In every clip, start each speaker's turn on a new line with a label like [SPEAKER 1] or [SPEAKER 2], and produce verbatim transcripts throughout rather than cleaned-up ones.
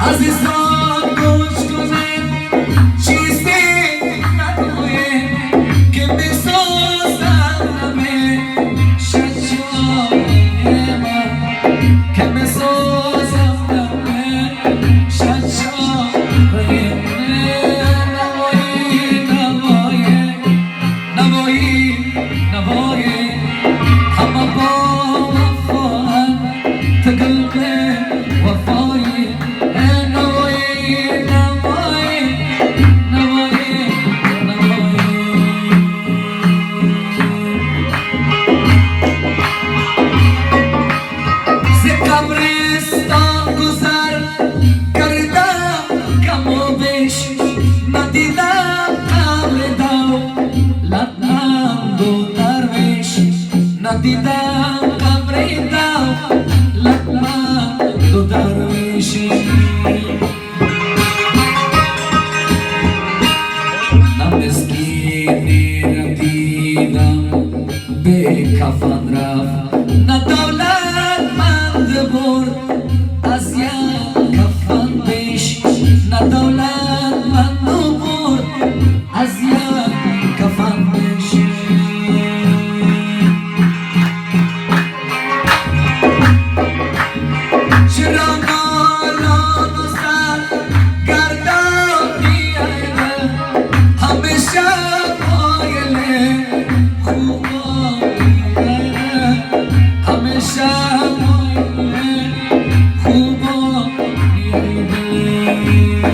[SPEAKER 1] عزیزان گوش کنید چیزی نداره که میسازن همه شجای من که میسازن همه شجای من نوایی نوایی نوایی نوایی همه با وفاهم تو قلب وفایی نوایی نوایی نوایی نوایی ز قبرستان گذر کردم کم و بیش ندیدم قبر دولتمند و درویش ندیدم قبر دولتمند و درویشی نه مسکینی ندیدم به کفن رفت نه دولتمند برد از یک کفن پیش نه دولتمند برد از یک کفن پیش چرا نالان و سر گردان میایده همیشه مایل خوبان میایده همیشه مایل خوبان میایده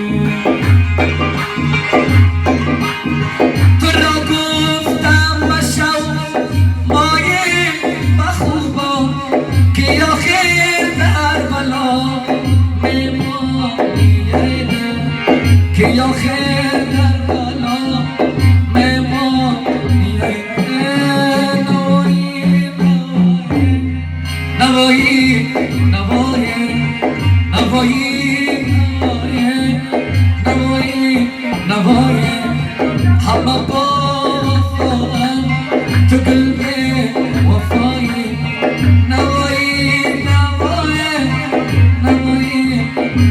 [SPEAKER 1] تو را گفتم مشو مایل و خوبان که آخر در بلا میمانیده که آخر در بلا میمانیده نوایی نوایی نوایی نوایی نوایی نوایی همه با وفاهم تو قلب وفایی نوایی نوایی نوایی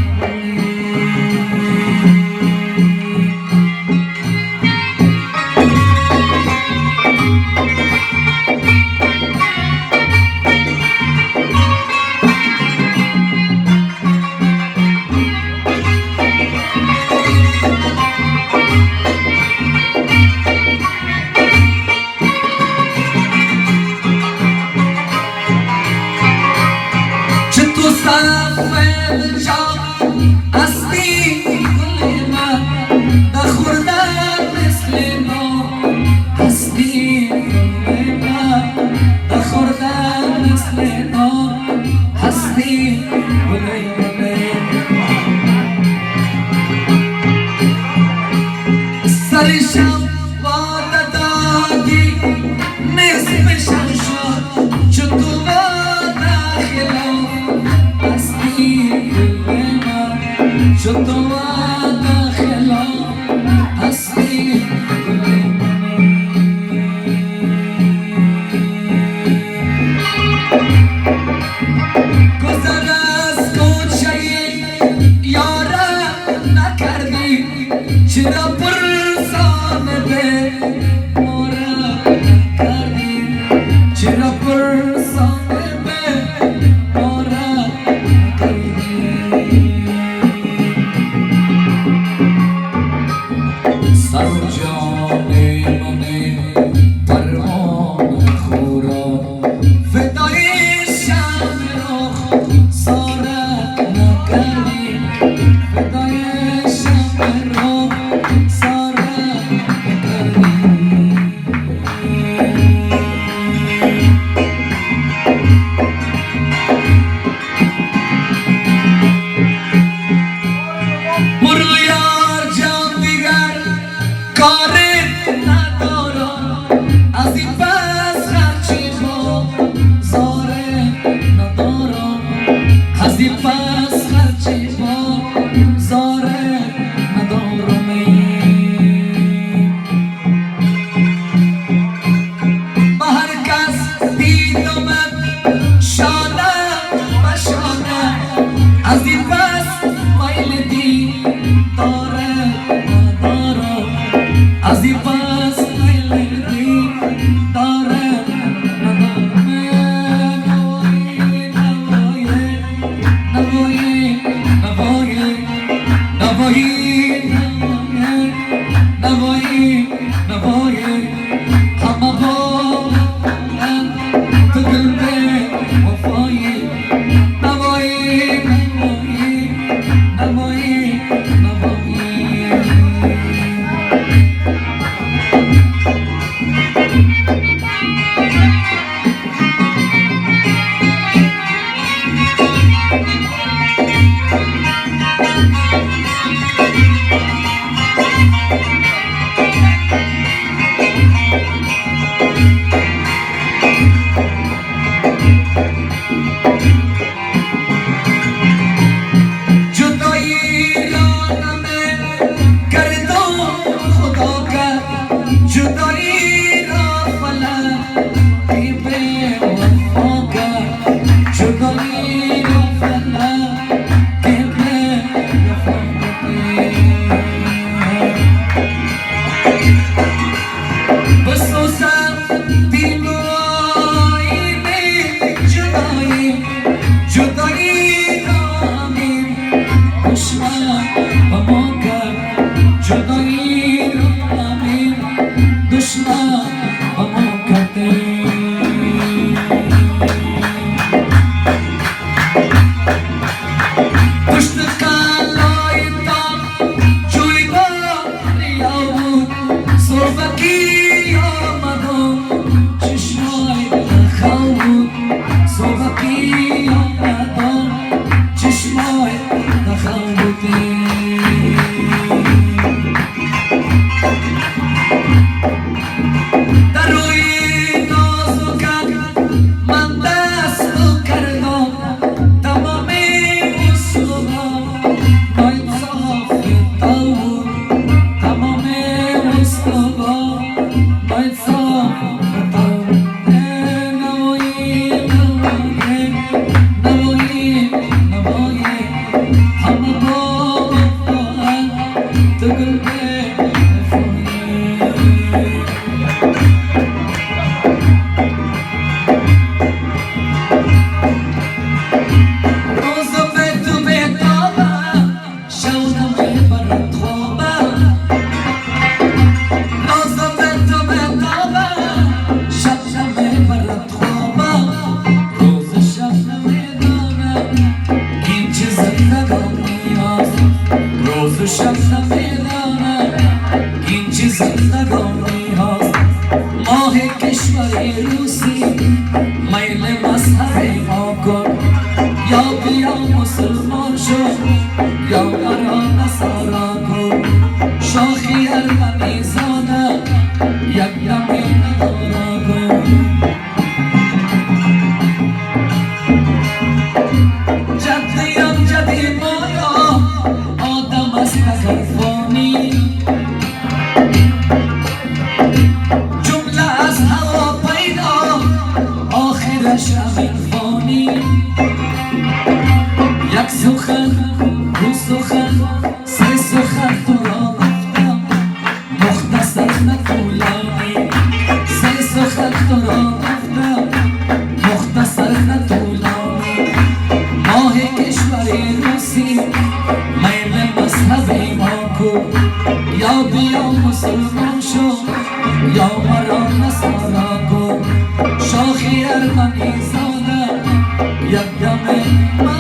[SPEAKER 1] سفید جا هستی گل من بخوردن مثل ما هستی گل من بخوردن مثل ما هستی گل من سرشم وعده دادی نصفشم شد چون تو وعده خلاف چون تو وعده خلاف هستی گل من گذر از کوچه یارم نکردی چرا پرسانه به مورم نکردی چرا پرسانه به مورم نکردی سر جان من پروانه خورا فدای شم رخ سارت نکردی فدای شم رخ سارت نکردی پشت قلای تان جویبار یاود صبحکی آمدم چشمای نخوود صبحکی آمدم چشمای نخوودی در روی نازکت من دست کردم تمام اصلا باید صاف داود تمام اصلا باید صاف داود نوایی نوایی نوایی نوایی همه با مفاهم تقل روز شب نمیدانم این چه زندگانی هاست ماه کشور روسی میل مذهب ما کن یا بیا مسلمان شو یا مرا نصارا کن شاخی ارمنی زاده یک دمی ندارا کن جدیم جدی مایا آدم است اگر فانی جمله از هوا پیدا آخرش همین فانی یک سخن دو سخن سه سخن تو را گفتم مختصر نه طولانی سه سخن تو را گفتم مختصر نه طولانی ماه کشور روسی میل مذهب ما کو یا بیا مسلمان شو یا مرا نصارا کو شاخی ارمنی زاده یک دم